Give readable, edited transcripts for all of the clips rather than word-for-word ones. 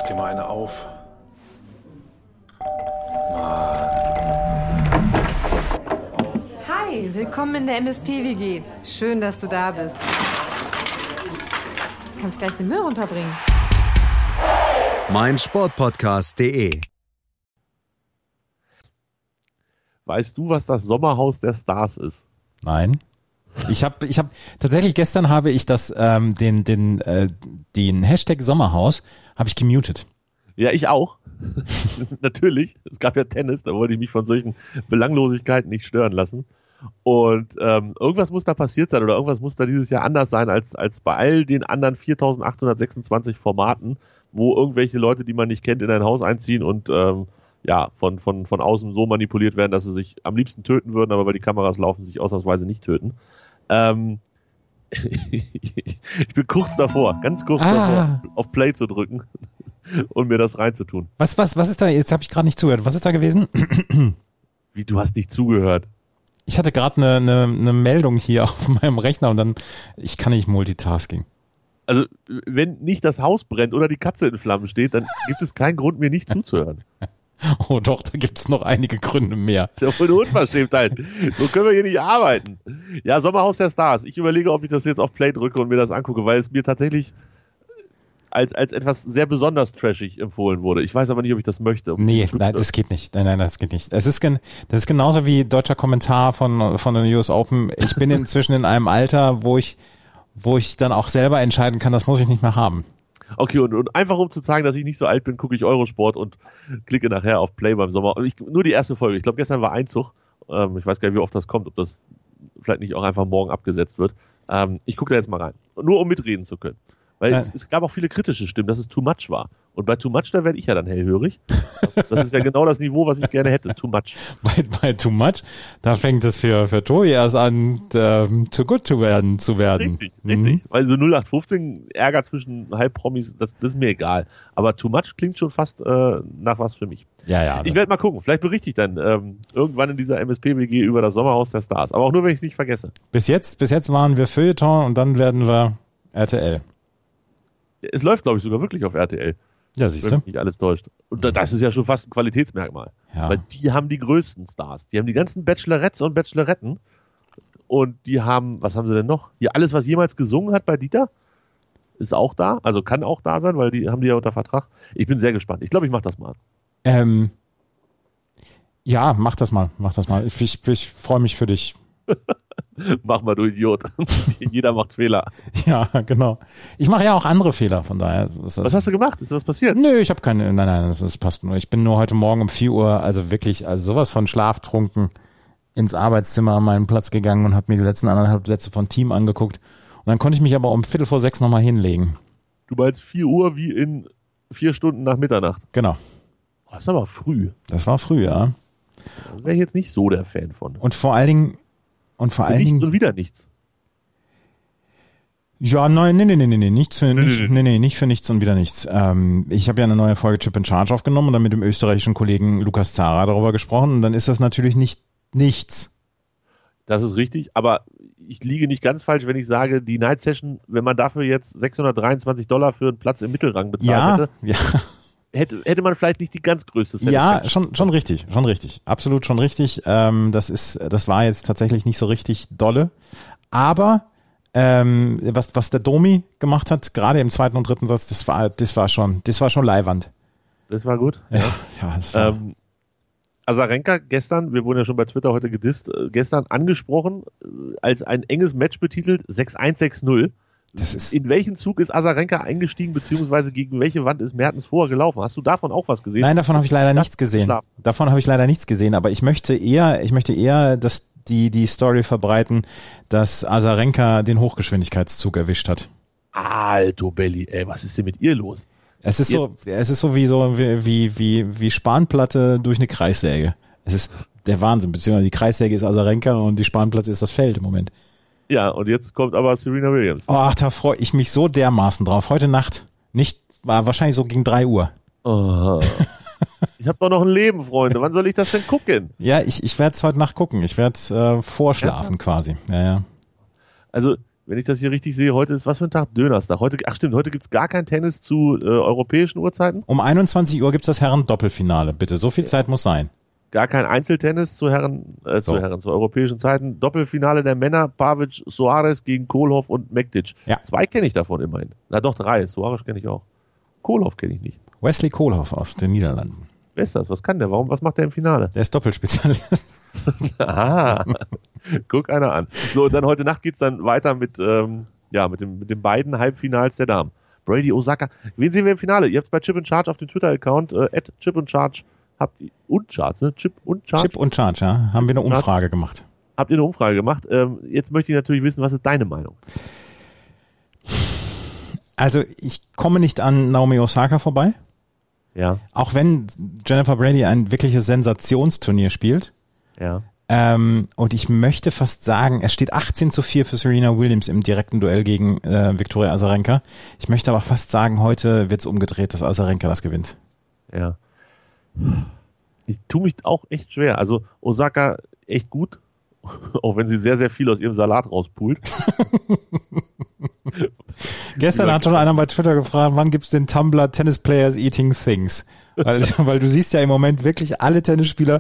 dir mal eine auf. Hi, willkommen in der MSP-WG. Schön, dass du da bist. Du kannst gleich den Müll runterbringen. meinsportpodcast.de. Weißt du, was das Sommerhaus der Stars ist? Nein. Ich hab tatsächlich gestern habe ich das den Hashtag Sommerhaus habe ich gemutet. Ja, ich auch. Natürlich. Es gab ja Tennis, da wollte ich mich von solchen Belanglosigkeiten nicht stören lassen. Und irgendwas muss da passiert sein oder irgendwas muss da dieses Jahr anders sein als bei all den anderen 4.826 Formaten, wo irgendwelche Leute, die man nicht kennt, in ein Haus einziehen und von außen so manipuliert werden, dass sie sich am liebsten töten würden, aber weil die Kameras laufen, sich ausnahmsweise nicht töten. Ich bin ganz kurz davor, auf Play zu drücken und mir das reinzutun. Was ist da, jetzt habe ich gerade nicht zugehört, was ist da gewesen? Wie, du hast nicht zugehört? Ich hatte gerade eine Meldung hier auf meinem Rechner und dann, ich kann nicht Multitasking. Also, wenn nicht das Haus brennt oder die Katze in Flammen steht, dann gibt es keinen Grund, mir nicht zuzuhören. Oh doch, da gibt es noch einige Gründe mehr. Das ist ja voll eine Unverschämtheit. So können wir hier nicht arbeiten. Ja, Sommerhaus der Stars. Ich überlege, ob ich das jetzt auf Play drücke und mir das angucke, weil es mir tatsächlich als etwas sehr besonders trashig empfohlen wurde. Ich weiß aber nicht, ob ich das möchte. Nee, nein, das geht nicht. Nein, das geht nicht. Das ist genauso wie deutscher Kommentar von den US Open. Ich bin inzwischen in einem Alter, wo ich dann auch selber entscheiden kann, das muss ich nicht mehr haben. Okay, und einfach um zu zeigen, dass ich nicht so alt bin, gucke ich Eurosport und klicke nachher auf Play beim Sommer. Nur die erste Folge. Ich glaube, gestern war Einzug. Ich weiß gar nicht, wie oft das kommt, ob das vielleicht nicht auch einfach morgen abgesetzt wird. Ich gucke da jetzt mal rein. Nur um mitreden zu können. Weil es gab auch viele kritische Stimmen, dass es too much war. Und bei too much, da werde ich ja dann hellhörig. Das ist ja genau das Niveau, was ich gerne hätte. Too much. Bei too much, da fängt es für Tobi erst an, zu gut zu werden. Richtig. Weil so 0815 Ärger zwischen Halbpromis, das ist mir egal. Aber too much klingt schon fast nach was für mich. Ja. Ich werde mal gucken. Vielleicht berichte ich dann irgendwann in dieser MSP-WG über das Sommerhaus der Stars. Aber auch nur, wenn ich es nicht vergesse. Bis jetzt waren wir Feuilleton und dann werden wir RTL. Es läuft, glaube ich, sogar wirklich auf RTL. Ja, siehst du. Wenn mich nicht alles täuscht. Und das ist ja schon fast ein Qualitätsmerkmal. Ja. Weil die haben die größten Stars. Die haben die ganzen Bachelorettes und Bacheloretten. Und die haben, was haben sie denn noch? Hier alles, was jemals gesungen hat bei Dieter, ist auch da. Also kann auch da sein, weil die haben die ja unter Vertrag. Ich bin sehr gespannt. Ich glaube, ich mache das mal. Ja, mach das mal. Ich freue mich für dich. Mach mal, du Idiot. Jeder macht Fehler. Ja, genau. Ich mache ja auch andere Fehler, von daher. Was hast du gemacht? Ist was passiert? Nö, ich habe keine, nein, das passt nur. Ich bin nur heute Morgen um 4 Uhr, also wirklich, sowas von schlaftrunken ins Arbeitszimmer an meinen Platz gegangen und habe mir die letzten 1,5 Sätze von Team angeguckt. Und dann konnte ich mich aber um 5:45 nochmal hinlegen. Du meinst 4 Uhr wie in 4 Stunden nach Mitternacht? Genau. Das ist aber früh. Das war früh, ja. Da wäre ich jetzt nicht so der Fan von. Und vor allen Dingen und wieder nichts. Ja, nein, nee, nicht für nichts und wieder nichts. Ich habe ja eine neue Folge Chip in Charge aufgenommen und dann mit dem österreichischen Kollegen Lukas Zara darüber gesprochen und dann ist das natürlich nichts. Das ist richtig, aber ich liege nicht ganz falsch, wenn ich sage, die Night Session, wenn man dafür jetzt $623 für einen Platz im Mittelrang bezahlt hätte. Ja. Hätte man vielleicht nicht die ganz größte Satisfaction. Ja, schon richtig. Absolut schon richtig. Das war jetzt tatsächlich nicht so richtig dolle. Aber was der Domi gemacht hat, gerade im 2. und 3. Satz, das war schon leiwand. Das war gut. Ja, das war Azarenka gestern, wir wurden ja schon bei Twitter heute gedisst, gestern angesprochen, als ein enges Match betitelt, 6-1, 6-0. In welchen Zug ist Azarenka eingestiegen, beziehungsweise gegen welche Wand ist Mertens vorher gelaufen? Hast du davon auch was gesehen? Nein, davon habe ich leider nichts gesehen. Aber ich möchte eher, dass die Story verbreiten, dass Azarenka den Hochgeschwindigkeitszug erwischt hat. Alto Belli, ey, was ist denn mit ihr los? Es ist so wie Spanplatte durch eine Kreissäge. Es ist der Wahnsinn, beziehungsweise die Kreissäge ist Azarenka und die Spanplatte ist das Feld im Moment. Ja, und jetzt kommt aber Serena Williams. Ach, da freue ich mich so dermaßen drauf. Heute Nacht, war wahrscheinlich so gegen 3 Uhr. Oh. Ich habe doch noch ein Leben, Freunde. Wann soll ich das denn gucken? Ja, ich werde es heute Nacht gucken. Ich werde vorschlafen quasi. Ja. Also wenn ich das hier richtig sehe, heute ist was für ein Tag? Dönerstag. Heute gibt es gar kein Tennis zu europäischen Uhrzeiten. Um 21 Uhr gibt es das Herren-Doppelfinale, bitte. So viel Zeit muss sein. Gar kein Einzeltennis zu europäischen Zeiten. Doppelfinale der Männer, Pavic, Soares gegen Kohlhoff und Mektic. Ja. 2 kenne ich davon immerhin. Na doch, 3. Soares kenne ich auch. Kohlhoff kenne ich nicht. Wesley Kohlhoff aus den Niederlanden. Wer ist das? Was kann der? Was macht der im Finale? Der ist Doppelspezialist. Aha. Guck einer an. So, und dann heute Nacht geht's dann weiter mit den beiden Halbfinals der Damen. Brady, Osaka. Wen sehen wir im Finale? Ihr habt bei Chip and Charge auf dem Twitter-Account @Chip and Charge Chip und Charge, ja. Haben wir eine Umfrage gemacht. Habt ihr eine Umfrage gemacht? Jetzt möchte ich natürlich wissen, was ist deine Meinung? Also ich komme nicht an Naomi Osaka vorbei. Ja. Auch wenn Jennifer Brady ein wirkliches Sensationsturnier spielt. Ja. Und ich möchte fast sagen, es steht 18:4 für Serena Williams im direkten Duell gegen Viktoria Azarenka. Ich möchte aber fast sagen, heute wird's umgedreht, dass Azarenka das gewinnt. Ja. Ich tue mich auch echt schwer. Also Osaka echt gut, auch wenn sie sehr, sehr viel aus ihrem Salat rauspult. Gestern hat schon einer bei Twitter gefragt, wann gibt's den Tumblr Tennis Players Eating Things? Weil du siehst ja im Moment wirklich alle Tennisspieler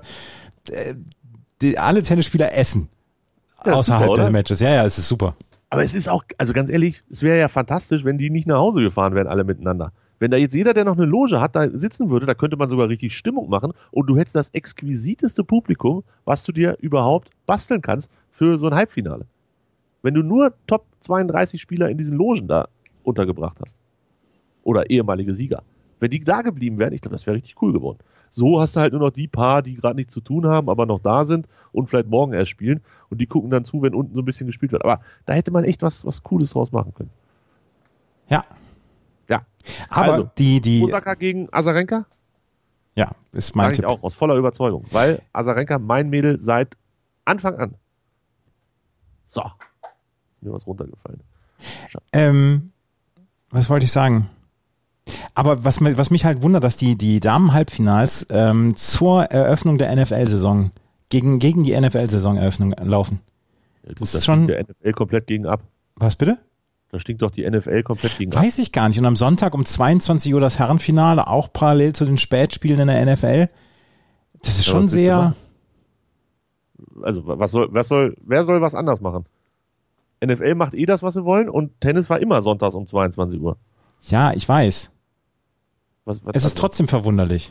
essen. Ja, außerhalb der Matches. Ja, es ist super. Aber es ist auch, also ganz ehrlich, es wäre ja fantastisch, wenn die nicht nach Hause gefahren wären, alle miteinander. Wenn da jetzt jeder, der noch eine Loge hat, da sitzen würde, da könnte man sogar richtig Stimmung machen und du hättest das exquisiteste Publikum, was du dir überhaupt basteln kannst für so ein Halbfinale. Wenn du nur Top 32 Spieler in diesen Logen da untergebracht hast. Oder ehemalige Sieger. Wenn die da geblieben wären, ich glaube, das wäre richtig cool geworden. So hast du halt nur noch die paar, die gerade nichts zu tun haben, aber noch da sind und vielleicht morgen erst spielen und die gucken dann zu, wenn unten so ein bisschen gespielt wird. Aber da hätte man echt was Cooles draus machen können. Ja. Ja. Aber also, die Osaka gegen Azarenka? Ja, ist mein Tipp. Ich auch aus voller Überzeugung, weil Azarenka mein Mädel seit Anfang an. So. Ist mir was runtergefallen. Was wollte ich sagen? Aber was mich halt wundert, dass die Damen-Halbfinals zur Eröffnung der NFL-Saison gegen die NFL-Saisoneröffnung laufen. Ja, gut, das ist schon der NFL komplett gegen ab. Was bitte? Da stinkt doch die NFL komplett gegen ab. Weiß ich gar nicht. Und am Sonntag um 22 Uhr das Herrenfinale, auch parallel zu den Spätspielen in der NFL. Das ist schon sehr... Also wer soll was anders machen? NFL macht das, was sie wollen und Tennis war immer sonntags um 22 Uhr. Ja, ich weiß. Was ist trotzdem verwunderlich.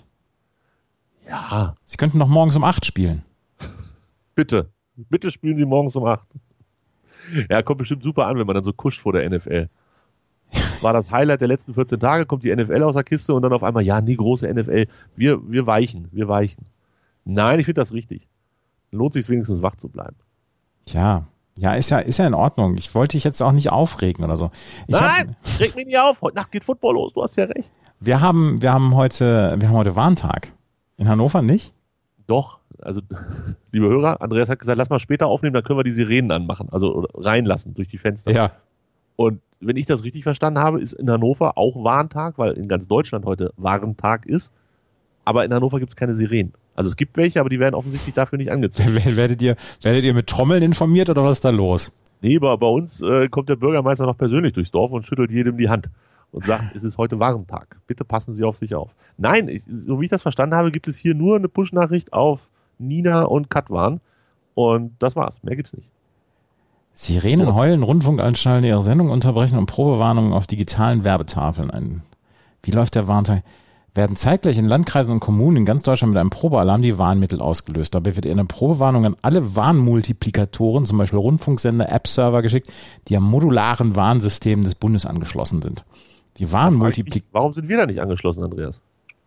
Ja. Sie könnten noch morgens um 8 spielen. Bitte spielen Sie morgens um 8. Ja, kommt bestimmt super an, wenn man dann so kuscht vor der NFL. Das war das Highlight der letzten 14 Tage, kommt die NFL aus der Kiste und dann auf einmal, ja, nie große NFL. Wir weichen. Nein, ich finde das richtig. Lohnt sich wenigstens wach zu bleiben. Ja, ist ja in Ordnung. Ich wollte dich jetzt auch nicht aufregen oder so. Reg mich nicht auf. Heute Nacht geht Football los. Du hast ja recht. Wir haben heute Warntag. In Hannover nicht? Doch. Also, liebe Hörer, Andreas hat gesagt, lass mal später aufnehmen, dann können wir die Sirenen anmachen. Also reinlassen durch die Fenster. Ja. Und wenn ich das richtig verstanden habe, ist in Hannover auch Warntag, weil in ganz Deutschland heute Warntag ist. Aber in Hannover gibt es keine Sirenen. Also es gibt welche, aber die werden offensichtlich dafür nicht angezogen. Werdet ihr mit Trommeln informiert oder was ist da los? Nee, bei uns kommt der Bürgermeister noch persönlich durchs Dorf und schüttelt jedem die Hand und sagt, es ist heute Warntag. Bitte passen Sie auf sich auf. Nein, so wie ich das verstanden habe, gibt es hier nur eine Push-Nachricht auf Nina und Katwan und das war's. Mehr gibt's nicht. Sirenen heulen, Rundfunkanstalten ihre Sendung unterbrechen und Probewarnungen auf digitalen Werbetafeln ein. Wie läuft der Warntag? Werden zeitgleich in Landkreisen und Kommunen in ganz Deutschland mit einem Probealarm die Warnmittel ausgelöst. Dabei wird eine Warnung an alle Warnmultiplikatoren, zum Beispiel Rundfunksender, App-Server geschickt, die am modularen Warnsystem des Bundes angeschlossen sind. Die Warum sind wir da nicht angeschlossen, Andreas?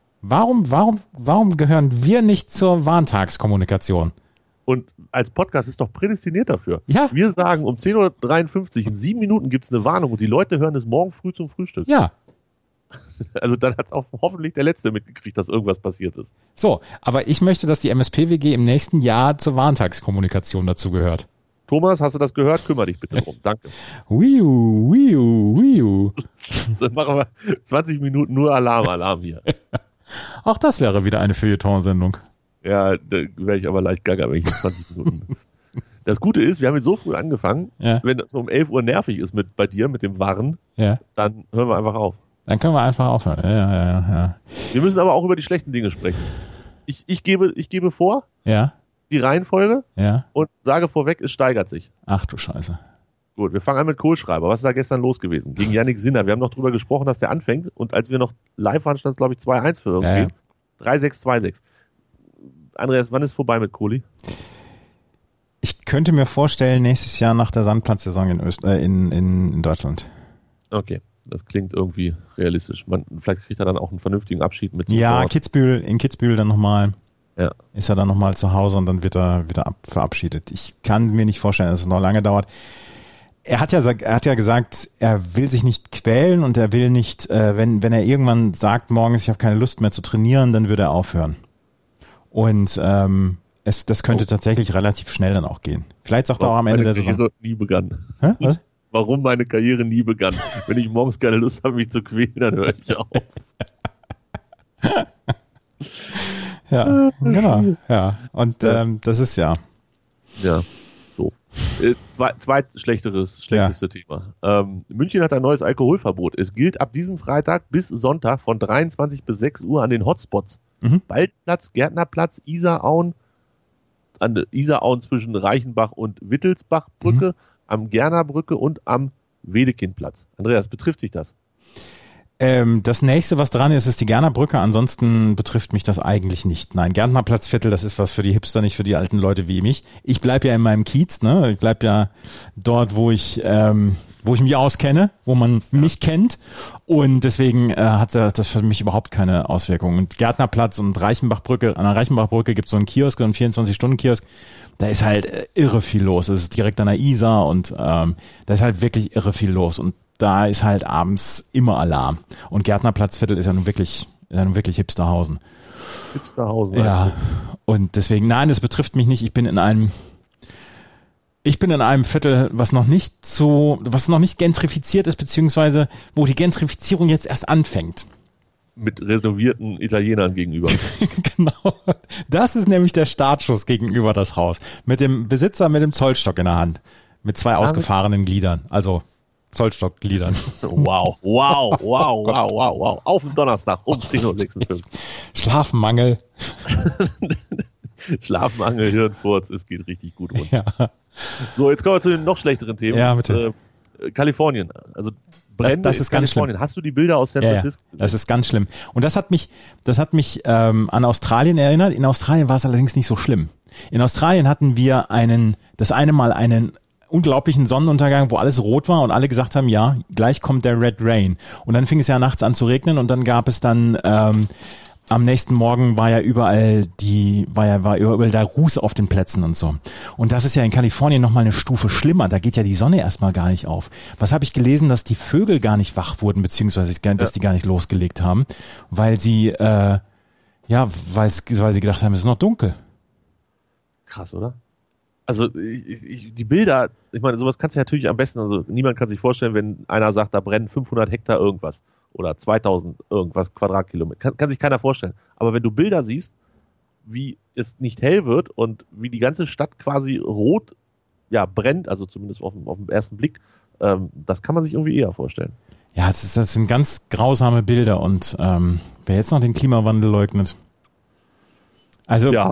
Warum gehören wir nicht zur Warntagskommunikation? Und als Podcast ist doch prädestiniert dafür. Ja. Wir sagen um 10:53 Uhr, in 7 Minuten gibt es eine Warnung und die Leute hören es morgen früh zum Frühstück. Ja. Also dann hat auch hoffentlich der Letzte mitgekriegt, dass irgendwas passiert ist. So, aber ich möchte, dass die MSPWG im nächsten Jahr zur Warntagskommunikation dazugehört. Thomas, hast du das gehört? Kümmere dich bitte drum. Danke. Wiu. Dann machen wir 20 Minuten nur Alarm hier. Auch das wäre wieder eine Feuilleton-Sendung. Ja, da wäre ich aber leicht gaga, wenn ich 20 Minuten... Das Gute ist, wir haben jetzt so früh angefangen, Ja. wenn es um 11 Uhr nervig ist bei dir, mit dem Warren, Ja. dann hören wir einfach auf. Dann können wir einfach aufhören. Ja. Wir müssen aber auch über die schlechten Dinge sprechen. Ich gebe vor, Ja. die Reihenfolge Ja. und sage vorweg, es steigert sich. Ach du Scheiße. Gut, wir fangen an mit Kohlschreiber. Was ist da gestern los gewesen? Gegen Yannick Sinner. Wir haben noch drüber gesprochen, dass der anfängt. Und als wir noch live waren, stand es, glaube ich, 2-1 für irgendwie. 3-6, 2-6. Andreas, wann ist vorbei mit Kohli? Ich könnte mir vorstellen, nächstes Jahr nach der Sandplatzsaison in Deutschland. Okay, das klingt irgendwie realistisch. Vielleicht kriegt er dann auch einen vernünftigen Abschied mit. Ja, in Kitzbühel dann nochmal. Ja. Ist er dann nochmal zu Hause und dann wird er wieder verabschiedet. Ich kann mir nicht vorstellen, dass es noch lange dauert. Er hat ja gesagt, er will sich nicht quälen und er will nicht, wenn er irgendwann sagt morgens, ich habe keine Lust mehr zu trainieren, dann würde er aufhören. Und das könnte tatsächlich relativ schnell dann auch gehen. Vielleicht sagt er auch am Ende der Saison. Meine Karriere nie begann. Hä? Was? Warum meine Karriere nie begann. Wenn ich morgens keine Lust habe, mich zu quälen, dann höre ich auf. Ja, genau. Ja. Und das ist ja. Ja, so. Schlechteste Thema. München hat ein neues Alkoholverbot. Es gilt ab diesem Freitag bis Sonntag von 23 bis 6 Uhr an den Hotspots. Waldplatz, Gärtnerplatz, Isarauen, an der Isarauen zwischen Reichenbach und Wittelsbachbrücke, am Gernerbrücke und am Wedekindplatz. Andreas, betrifft dich das? Das nächste, was dran ist, ist die Gernerbrücke. Ansonsten betrifft mich das eigentlich nicht. Nein, Gärtnerplatzviertel, das ist was für die Hipster, nicht für die alten Leute wie mich. Ich bleib ja in meinem Kiez, ne? Ich bleib ja dort, wo ich mich auskenne, wo man mich kennt. Und deswegen hat das für mich überhaupt keine Auswirkungen. Und Gärtnerplatz und Reichenbachbrücke, an der Reichenbachbrücke gibt es so einen Kiosk, so einen 24-Stunden-Kiosk. Da ist halt irre viel los. Das ist direkt an der Isar und da ist halt wirklich irre viel los. Und da ist halt abends immer Alarm. Und Gärtnerplatzviertel ist ja nun wirklich Hipsterhausen. Hipsterhausen. Ja. Und deswegen, nein, das betrifft mich nicht. Ich bin in einem Viertel, was noch nicht gentrifiziert ist, beziehungsweise wo die Gentrifizierung jetzt erst anfängt. Mit renovierten Italienern gegenüber. Genau. Das ist nämlich der Startschuss gegenüber das Haus. Mit dem Besitzer mit dem Zollstock in der Hand. Mit 2 ausgefahrenen Gliedern. Also Zollstockgliedern. Wow. Auf den Donnerstag um 10.56 Uhr. Schlafmangel. Schlafmangel, Hirnfurz, es geht richtig gut runter. Ja. So, jetzt kommen wir zu den noch schlechteren Themen. Ja, bitte. Kalifornien. Also Brände das ist in Kalifornien. ganz schlimm. Hast du die Bilder aus San Francisco? Ja, das ist ganz schlimm. Und das hat mich an Australien erinnert. In Australien war es allerdings nicht so schlimm. In Australien hatten wir das eine Mal einen unglaublichen Sonnenuntergang, wo alles rot war und alle gesagt haben, ja, gleich kommt der Red Rain. Und dann fing es ja nachts an zu regnen und dann gab es dann am nächsten Morgen war ja überall der Ruß auf den Plätzen und so. Und das ist ja in Kalifornien nochmal eine Stufe schlimmer. Da geht ja die Sonne erstmal gar nicht auf. Was habe ich gelesen, dass die Vögel gar nicht wach wurden, beziehungsweise dass die gar nicht losgelegt haben, weil sie weil sie gedacht haben, es ist noch dunkel. Krass, oder? Also die Bilder, ich meine, sowas kannst du natürlich am besten, also niemand kann sich vorstellen, wenn einer sagt, da brennen 500 Hektar irgendwas oder 2000 irgendwas Quadratkilometer, kann sich keiner vorstellen. Aber wenn du Bilder siehst, wie es nicht hell wird und wie die ganze Stadt quasi rot brennt, also zumindest auf den ersten Blick, das kann man sich irgendwie eher vorstellen. Ja, das sind ganz grausame Bilder und wer jetzt noch den Klimawandel leugnet, also ja.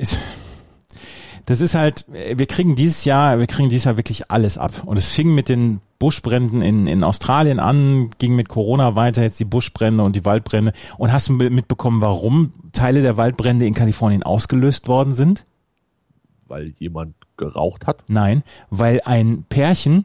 Das ist halt, wir kriegen dieses Jahr wirklich alles ab. Und es fing mit den Buschbränden in Australien an, ging mit Corona weiter, jetzt die Buschbrände und die Waldbrände. Und hast du mitbekommen, warum Teile der Waldbrände in Kalifornien ausgelöst worden sind? Weil jemand geraucht hat? Nein, weil ein Pärchen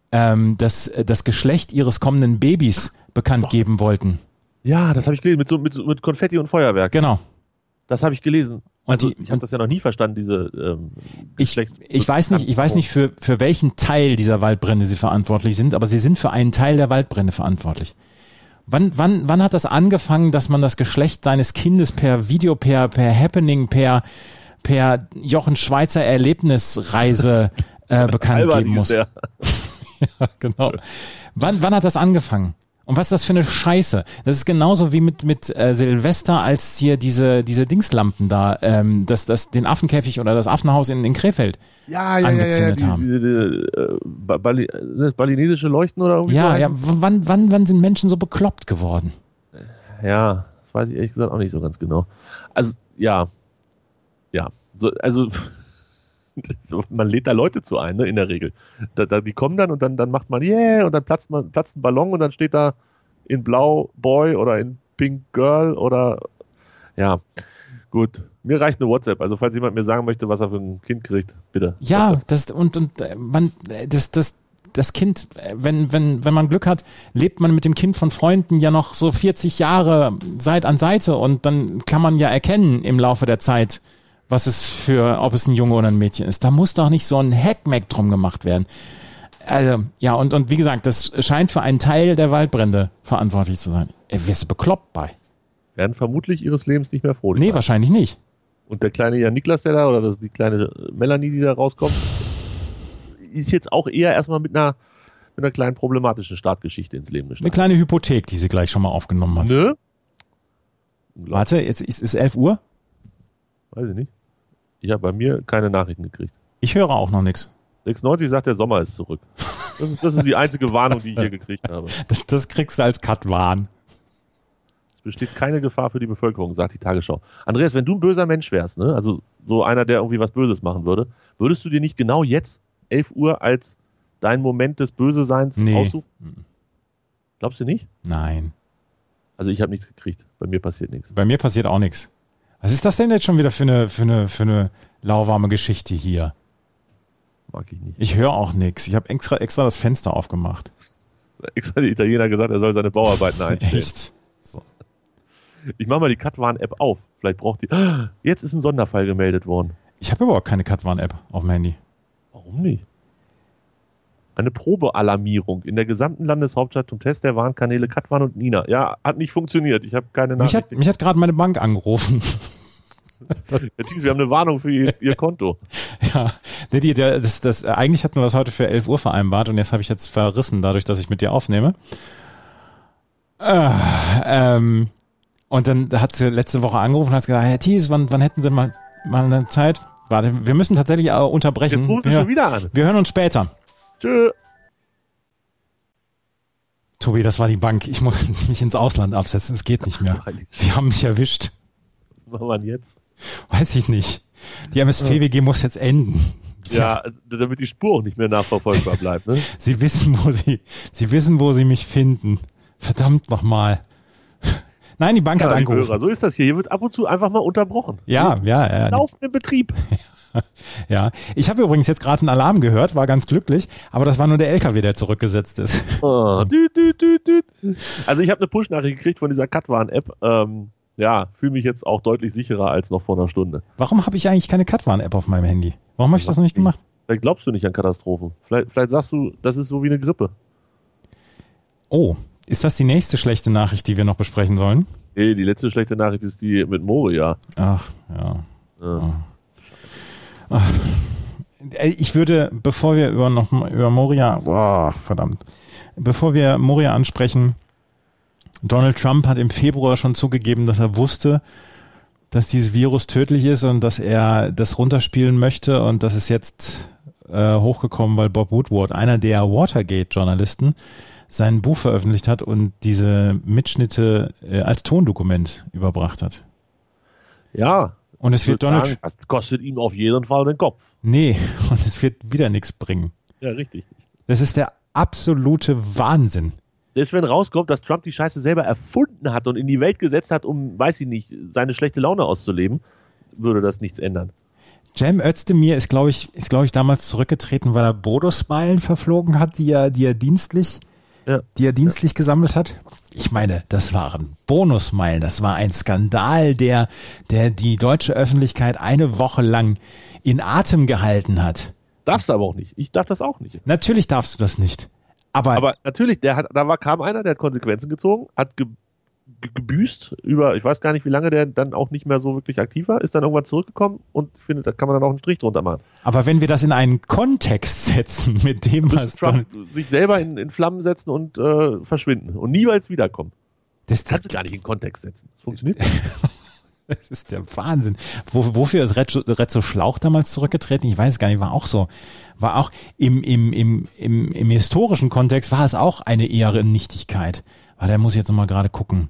das Geschlecht ihres kommenden Babys bekannt geben wollten. Ja, das habe ich gelesen, mit Konfetti und Feuerwerk. Genau. Das habe ich gelesen. Also, Und ich habe das ja noch nie verstanden, diese ich weiß nicht für welchen Teil dieser Waldbrände sie verantwortlich sind, aber sie sind für einen Teil der Waldbrände verantwortlich. Wann hat das angefangen, dass man das Geschlecht seines Kindes per Video, per Happening, per Jochen Schweizer Erlebnisreise bekannt geben muss? Ja, genau. Wann hat das angefangen? Und was ist das für eine Scheiße? Das ist genauso wie mit Silvester, als hier diese Dingslampen da, den Affenkäfig oder das Affenhaus in Krefeld angezündet haben. Das balinesische Leuchten oder irgendwie? Ja, wann sind Menschen so bekloppt geworden? Ja, das weiß ich ehrlich gesagt auch nicht so ganz genau. Also, ja. Also, man lädt da Leute zu ein, ne, in der Regel. Die kommen dann und dann macht man yeah und dann platzt ein Ballon und dann steht da in Blau Boy oder in Pink Girl oder ja, gut. Mir reicht eine WhatsApp. Also falls jemand mir sagen möchte, was er für ein Kind kriegt, bitte. Ja, das Kind, wenn man Glück hat, lebt man mit dem Kind von Freunden ja noch so 40 Jahre Seite an Seite und dann kann man ja erkennen im Laufe der Zeit, ob es ein Junge oder ein Mädchen ist. Da muss doch nicht so ein Heckmeck drum gemacht werden. Also, ja, und wie gesagt, das scheint für einen Teil der Waldbrände verantwortlich zu sein. Wirst du bekloppt bei? Werden vermutlich ihres Lebens nicht mehr froh. Nee, wahrscheinlich nicht. Und der kleine Jan Niklas, der da, oder die kleine Melanie, die da rauskommt, ist jetzt auch eher erstmal mit einer kleinen problematischen Startgeschichte ins Leben gestartet. Eine kleine Hypothek, die sie gleich schon mal aufgenommen hat. Nö. Warte, jetzt ist 11 Uhr? Weiß ich nicht. Ich habe bei mir keine Nachrichten gekriegt. Ich höre auch noch nichts. 96 sagt, der Sommer ist zurück. Das ist die einzige Warnung, die ich hier gekriegt habe. Das kriegst du als Cut-Warn. Es besteht keine Gefahr für die Bevölkerung, sagt die Tagesschau. Andreas, wenn du ein böser Mensch wärst, ne, also so einer, der irgendwie was Böses machen würde, würdest du dir nicht genau jetzt 11 Uhr als dein Moment des Böseseins aussuchen? Glaubst du nicht? Nein. Also ich habe nichts gekriegt. Bei mir passiert nichts. Bei mir passiert auch nichts. Was ist das denn jetzt schon wieder für eine lauwarme Geschichte hier? Mag ich nicht. Ich höre auch nichts. Ich habe extra das Fenster aufgemacht. Extra der Italiener gesagt, er soll seine Bauarbeiten einstellen. Echt? So. Ich mache mal die Katwarn-App auf. Vielleicht braucht die... Jetzt ist ein Sonderfall gemeldet worden. Ich habe überhaupt keine Katwarn-App auf dem Handy. Warum nicht? Eine Probealarmierung in der gesamten Landeshauptstadt zum Test der Warnkanäle Katwan und Nina. Ja, hat nicht funktioniert. Ich habe keine Nachricht. Mich hat gerade meine Bank angerufen. Wir haben eine Warnung für ihr Konto. Ja, eigentlich hatten wir das heute für 11 Uhr vereinbart und habe ich jetzt verrissen, dadurch, dass ich mit dir aufnehme. Und dann hat sie letzte Woche angerufen und hat gesagt, Herr Thies, wann hätten Sie mal eine Zeit? Warte, wir müssen tatsächlich unterbrechen. Jetzt rufen wir schon wieder an. Wir hören uns später. Tschö. Tobi, das war die Bank. Ich muss mich ins Ausland absetzen. Es geht nicht mehr. Sie haben mich erwischt. Was machen wir denn jetzt? Weiß ich nicht. Die MSPWG muss jetzt enden. Ja, damit die Spur auch nicht mehr nachverfolgbar bleibt. Ne? Sie wissen, wo Sie mich finden. Verdammt nochmal. Nein, die Bank hat angerufen. Hörer, so ist das hier. Hier wird ab und zu einfach mal unterbrochen. Ja. Laufenden Betrieb. Ja, ich habe übrigens jetzt gerade einen Alarm gehört, war ganz glücklich, aber das war nur der LKW, der zurückgesetzt ist. Oh, Also ich habe eine Push-Nachricht gekriegt von dieser Katwarn-App. Fühle mich jetzt auch deutlich sicherer als noch vor einer Stunde. Warum habe ich eigentlich keine Katwarn-App auf meinem Handy? Warum habe ich das noch nicht gemacht? Vielleicht glaubst du nicht an Katastrophen. Vielleicht sagst du, das ist so wie eine Grippe. Oh, ist das die nächste schlechte Nachricht, die wir noch besprechen sollen? Nee, die letzte schlechte Nachricht ist die mit Moria. Ach, ja. Oh. Ach. Ich würde, bevor wir über Moria, bevor wir Moria ansprechen, Donald Trump hat im Februar schon zugegeben, dass er wusste, dass dieses Virus tödlich ist und dass er das runterspielen möchte, und das ist jetzt hochgekommen, weil Bob Woodward, einer der Watergate-Journalisten, sein Buch veröffentlicht hat und diese Mitschnitte als Tondokument überbracht hat. Ja. Und es wird Donald. Das kostet ihm auf jeden Fall den Kopf. Nee, und es wird wieder nichts bringen. Ja, richtig. Das ist der absolute Wahnsinn. Selbst wenn rauskommt, dass Trump die Scheiße selber erfunden hat und in die Welt gesetzt hat, um, weiß ich nicht, seine schlechte Laune auszuleben, würde das nichts ändern. Cem Özdemir ist, glaube ich, damals zurückgetreten, weil er Bodo-Smilen verflogen hat, die er dienstlich gesammelt hat. Ich meine, das waren Bonusmeilen. Das war ein Skandal, der die deutsche Öffentlichkeit eine Woche lang in Atem gehalten hat. Darfst du aber auch nicht. Ich darf das auch nicht. Natürlich darfst du das nicht. Aber natürlich, kam einer, der hat Konsequenzen gezogen, hat gebüßt über, ich weiß gar nicht, wie lange der dann auch nicht mehr so wirklich aktiv war, ist dann irgendwann zurückgekommen und ich finde, da kann man dann auch einen Strich drunter machen. Aber wenn wir das in einen Kontext setzen mit dem, was Trump sich selber in Flammen setzen und verschwinden und niemals wiederkommen. Das kannst du gar nicht in Kontext setzen. Das funktioniert nicht. Das ist der Wahnsinn. Wofür ist Retzo Schlauch damals zurückgetreten? Ich weiß es gar nicht, war auch im historischen Kontext war es auch eine Ehrennichtigkeit. Da muss ich jetzt nochmal gerade gucken.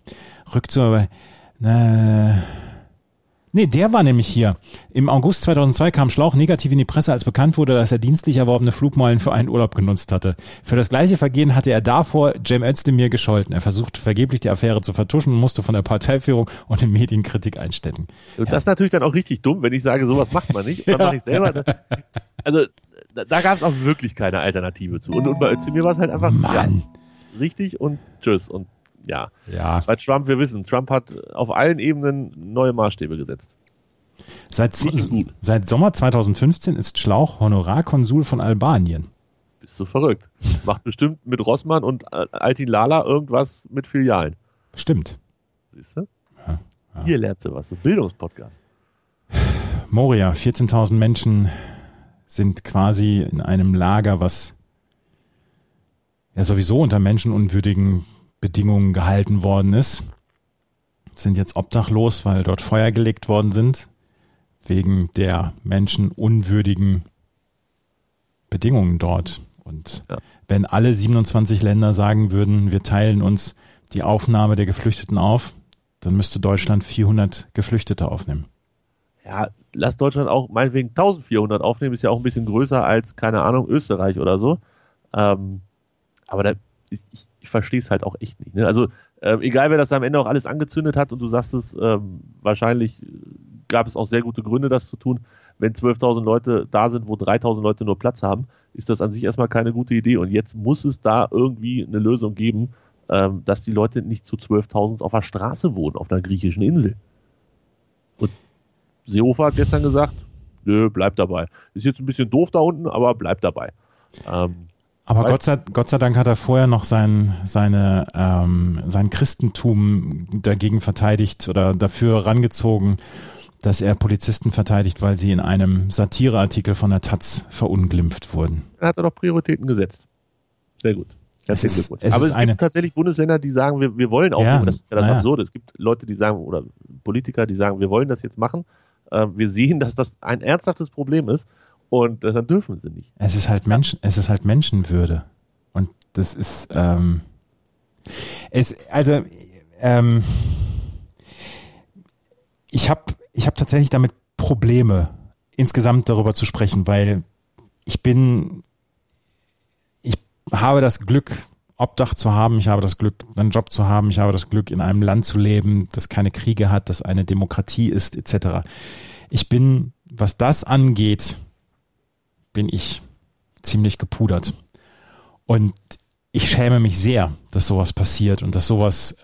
Nee, der war nämlich hier. Im August 2002 kam Schlauch negativ in die Presse, als bekannt wurde, dass er dienstlich erworbene Flugmeilen für einen Urlaub genutzt hatte. Für das gleiche Vergehen hatte er davor Cem Özdemir gescholten. Er versuchte vergeblich, die Affäre zu vertuschen und musste von der Parteiführung und den Medien Kritik einstecken. Und das ist natürlich dann auch richtig dumm, wenn ich sage, sowas macht man nicht. Und dann mache ich selber. Also da gab es auch wirklich keine Alternative zu. Und bei Özdemir war es halt einfach richtig und tschüss. Und ja. Bei Trump, wir wissen, Trump hat auf allen Ebenen neue Maßstäbe gesetzt. Seit Sommer 2015 ist Schlauch Honorarkonsul von Albanien. Bist du verrückt. Macht bestimmt mit Rossmann und Altin Lala irgendwas mit Filialen. Stimmt. Siehst du? Ja. Hier lernst du was, so Bildungspodcast. Moria, 14.000 Menschen sind quasi in einem Lager, was ja sowieso unter menschenunwürdigen Bedingungen gehalten worden ist, sind jetzt obdachlos, weil dort Feuer gelegt worden sind, wegen der menschenunwürdigen Bedingungen dort. Und wenn alle 27 Länder sagen würden, wir teilen uns die Aufnahme der Geflüchteten auf, dann müsste Deutschland 400 Geflüchtete aufnehmen. Ja, lass Deutschland auch meinetwegen 1400 aufnehmen, ist ja auch ein bisschen größer als, keine Ahnung, Österreich oder so. Aber ich verstehe es halt auch echt nicht. Ne? Also egal, wer das am Ende auch alles angezündet hat und du sagst es, wahrscheinlich gab es auch sehr gute Gründe, das zu tun. Wenn 12.000 Leute da sind, wo 3.000 Leute nur Platz haben, ist das an sich erstmal keine gute Idee. Und jetzt muss es da irgendwie eine Lösung geben, dass die Leute nicht zu 12.000 auf der Straße wohnen, auf einer griechischen Insel. Und Seehofer hat gestern gesagt, nö, bleib dabei. Ist jetzt ein bisschen doof da unten, aber bleib dabei. Aber Gott sei Dank hat er vorher noch sein Christentum dagegen verteidigt oder dafür rangezogen, dass er Polizisten verteidigt, weil sie in einem Satireartikel von der Taz verunglimpft wurden. Er hat doch Prioritäten gesetzt. Sehr gut. Aber es gibt tatsächlich Bundesländer, die sagen, wir wollen auch, das ist ja das Absurde. Es gibt Leute, die sagen, oder Politiker, die sagen, wir wollen das jetzt machen. Wir sehen, dass das ein ernsthaftes Problem ist. Und dann dürfen sie nicht. Es ist halt Menschenwürde. Und das ist, ich habe tatsächlich damit Probleme, insgesamt darüber zu sprechen, weil ich habe das Glück, Obdach zu haben, ich habe das Glück, einen Job zu haben, ich habe das Glück, in einem Land zu leben, das keine Kriege hat, das eine Demokratie ist, etc. Ich bin, was das angeht, bin ich ziemlich gepudert. Und ich schäme mich sehr, dass sowas passiert und dass sowas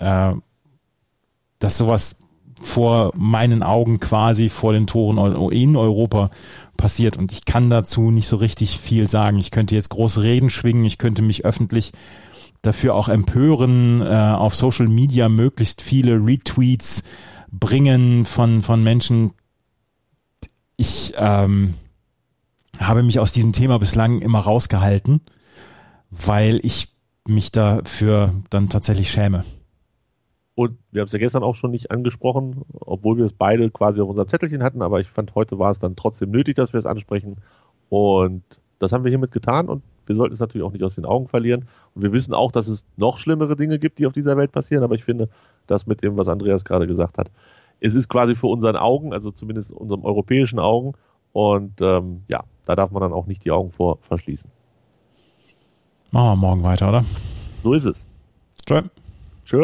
vor meinen Augen quasi vor den Toren in Europa passiert. Und ich kann dazu nicht so richtig viel sagen. Ich könnte jetzt große Reden schwingen, ich könnte mich öffentlich dafür auch empören, auf Social Media möglichst viele Retweets bringen von Menschen. Ich habe mich aus diesem Thema bislang immer rausgehalten, weil ich mich dafür dann tatsächlich schäme. Und wir haben es ja gestern auch schon nicht angesprochen, obwohl wir es beide quasi auf unserem Zettelchen hatten, aber ich fand, heute war es dann trotzdem nötig, dass wir es ansprechen. Und das haben wir hiermit getan und wir sollten es natürlich auch nicht aus den Augen verlieren. Und wir wissen auch, dass es noch schlimmere Dinge gibt, die auf dieser Welt passieren, aber ich finde, das mit dem, was Andreas gerade gesagt hat, es ist quasi vor unseren Augen, also zumindest unseren europäischen Augen. Und da darf man dann auch nicht die Augen vor verschließen. Machen wir morgen weiter, oder? So ist es. Tschö. Tschö.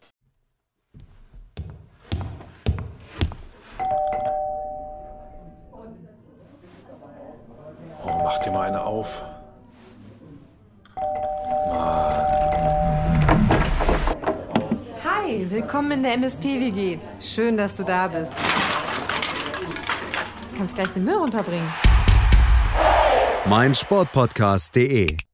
Oh, mach dir mal eine auf. Mann. Hi, willkommen in der MSP-WG. Schön, dass du da bist. Du kannst gleich den Müll runterbringen. meinsportpodcast.de